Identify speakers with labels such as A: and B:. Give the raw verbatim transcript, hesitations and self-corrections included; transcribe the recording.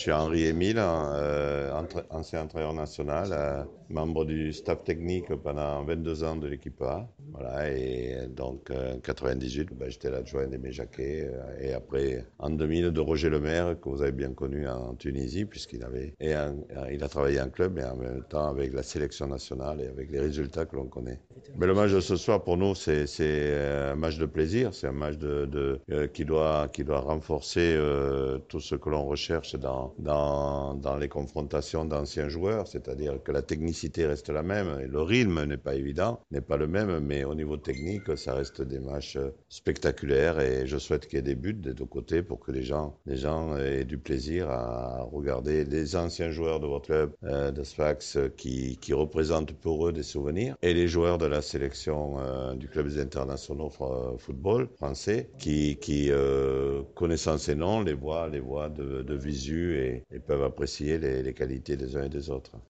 A: suis Henri Émile, euh, entre- ancien entraîneur national, euh, membre du staff technique pendant vingt-deux ans de l'équipe A. Voilà, et donc euh, en quatre-vingt-dix-huit, ben, j'étais l'adjoint d'Aimé Jacquet, euh, et après en deux mille de Roger Lemaire, que vous avez bien connu en Tunisie, puisqu'il avait, et en- il a travaillé en club, mais en même temps avec la sélection nationale et avec les résultats que l'on connaît. Mais le match de ce soir, pour nous, c'est c'est, euh, un match de plaisir. C'est un match de, de, euh, qui, doit, qui doit renforcer euh, tout ce que l'on recherche dans, dans, dans les confrontations d'anciens joueurs. C'est-à-dire que la technicité reste la même. Et le rythme n'est pas évident, n'est pas le même. Mais au niveau technique, ça reste des matchs euh, spectaculaires. Et je souhaite qu'il y ait des buts des deux côtés pour que les gens, les gens aient du plaisir à regarder les anciens joueurs de votre club, euh, de Sfax, euh, qui, qui représentent pour eux des souvenirs. Et les joueurs de la sélection euh, du club des internationaux fr- football français qui, qui euh, connaissant ces noms, les voient, les voient de, de visu et, et peuvent apprécier les, les qualités des uns et des autres.